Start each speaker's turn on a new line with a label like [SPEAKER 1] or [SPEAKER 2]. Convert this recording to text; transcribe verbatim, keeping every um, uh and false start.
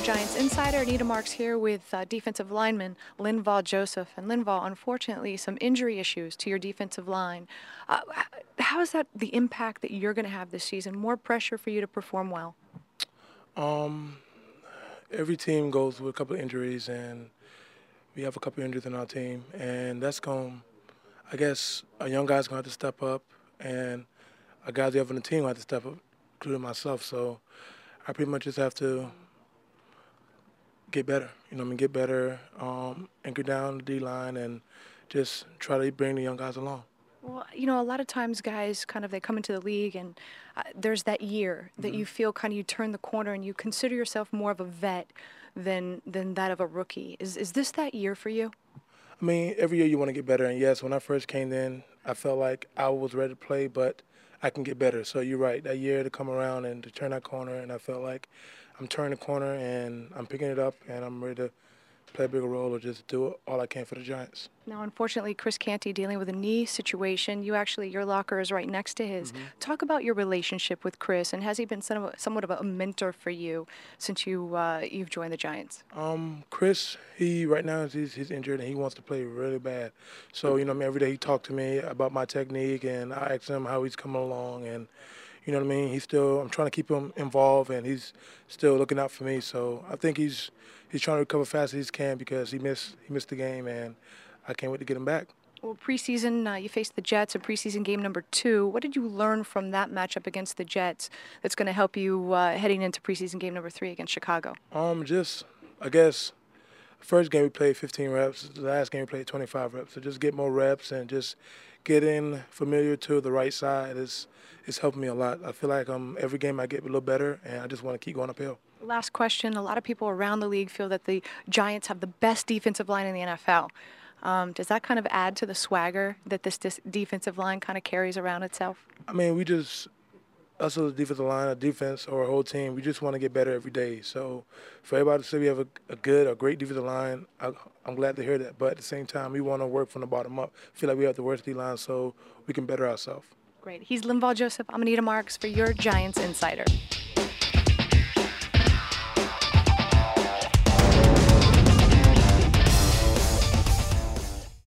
[SPEAKER 1] Giants insider. Anita Marks here with uh, defensive lineman Linval Joseph. And Linval, unfortunately, some injury issues to your defensive line. Uh, how is that the impact that you're going to have this season? More pressure for you to perform well?
[SPEAKER 2] Um, every team goes with a couple of injuries, and we have a couple of injuries in our team, and that's going. I guess a young guy's going to have to step up, and a guy we have on the team will have to step up, including myself. So I pretty much just have to get better. You know, what I mean, get better, um, anchor down the D line, and just try to bring the young guys along.
[SPEAKER 1] Well, you know, a lot of times guys kind of, they come into the league and uh, there's that year that
[SPEAKER 2] Mm-hmm.
[SPEAKER 1] you feel kind of you turn the corner and you consider yourself more of a vet than than that of a rookie. Is is this that year for you?
[SPEAKER 2] I mean, every year you want to get better, and yes, when I first came in, I felt like I was ready to play, but I can get better. So you're right, that year to come around and to turn that corner, and I felt like I'm turning the corner and I'm picking it up, and I'm ready to play a bigger role or just do all I can for the Giants.
[SPEAKER 1] Now, unfortunately, Chris Canty dealing with a knee situation. You actually, your locker is right next to his.
[SPEAKER 2] Mm-hmm.
[SPEAKER 1] Talk about your relationship with Chris, and has he been somewhat, somewhat of a mentor for you since you uh, you've joined the Giants?
[SPEAKER 2] Um, Chris, he right now he's he's injured and he wants to play really bad. So you know, what I mean, every day he talked to me about my technique, and I asked him how he's coming along, and you know what I mean. He's still I'm trying to keep him involved, and he's still looking out for me. So I think he's he's trying to recover fast as he can because he missed he missed the game, and I can't wait to get him back.
[SPEAKER 1] Well, preseason, uh, you faced the Jets in preseason game number two. What did you learn from that matchup against the Jets that's going to help you uh, heading into preseason game number three against Chicago?
[SPEAKER 2] Um, just I guess first game we played fifteen reps. The last game we played twenty-five reps. So just get more reps and just getting familiar to the right side is is helping me a lot. I feel like um every game I get a little better, and I just want to keep going uphill.
[SPEAKER 1] Last question. A lot of people around the league feel that the Giants have the best defensive line in the N F L. Um, does that kind of add to the swagger that this, this defensive line kind of carries around itself?
[SPEAKER 2] I mean, we just us as a defensive line, a defense, or a whole team, we just want to get better every day. So for everybody to say we have a, a good, a great defensive line, I, I'm glad to hear that. But at the same time, we want to work from the bottom up. Feel like we have the worst D line, so we can better ourselves.
[SPEAKER 1] Great. He's Linval Joseph. I'm Anita Marks for your Giants Insider.